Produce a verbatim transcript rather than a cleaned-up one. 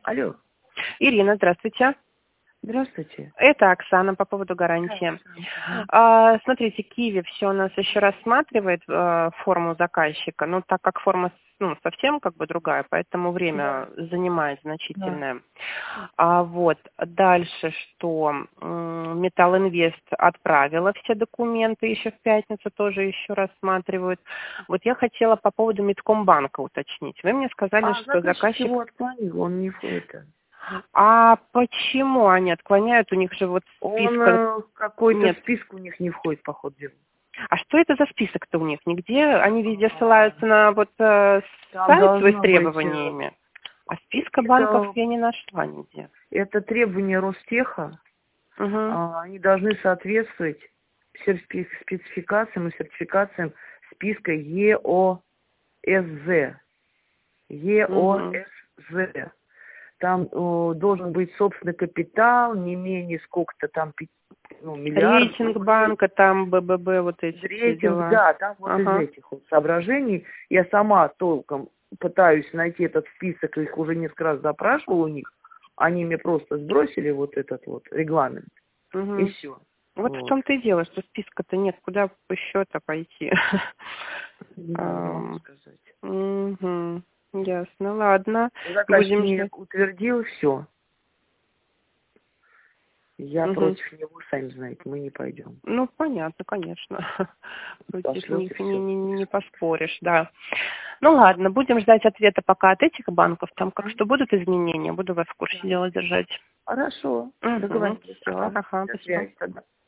Алло. Ирина, здравствуйте. Здравствуйте. Это Оксана по поводу гарантии. А, смотрите, Киви все у нас еще рассматривает а, форму заказчика, но так как форма ну, совсем как бы другая, поэтому время Да. занимает значительное. А вот дальше что? М, Металл Инвест отправила все документы еще в пятницу, тоже еще рассматривают. Вот я хотела по поводу Меткомбанка уточнить. Вы мне сказали, А что заказчик заказчик... его отклонил, он не в это. А почему они отклоняют? У них же вот Он списка э, какой-то нет. список у них не входит, по ходу дела. А что это за список-то у них? Нигде они везде ссылаются на вот э, Там сайт свой с должно быть... э, требованиями, а списка банков Это, я не нашла нигде. это требования Ростеха. Угу. А, они должны соответствовать серти- спецификациям и сертификациям списка ЕОСЗ. Угу. ЕОСЗ. Там э, должен быть собственный капитал, не менее сколько-то там, пи- ну, миллиардов. Рейтинг банка, там БББ, вот эти все Рейтинг, дела. да, там вот из Ага. этих вот соображений. Я сама толком пытаюсь найти этот список, их уже несколько раз запрашивала у них. Они мне просто сбросили вот этот вот регламент. И Угу. все. Вот в Вот. том-то и дело, что списка-то нет, куда по счету пойти. Не могу вам Ам, сказать. Угу. Ясно, ладно. Заказчик Будем мне ждать. утвердил все. Я Угу. против него, сами знаете, мы не пойдем. Ну, понятно, конечно. Против Пошлет и них не, все. не, не поспоришь, да. Ну ладно, будем ждать ответа пока от этих банков. Там как что будут изменения, буду вас в курсе дела держать. Хорошо, Угу. договорились. Все, Ага. ага, До спасибо. связи тогда.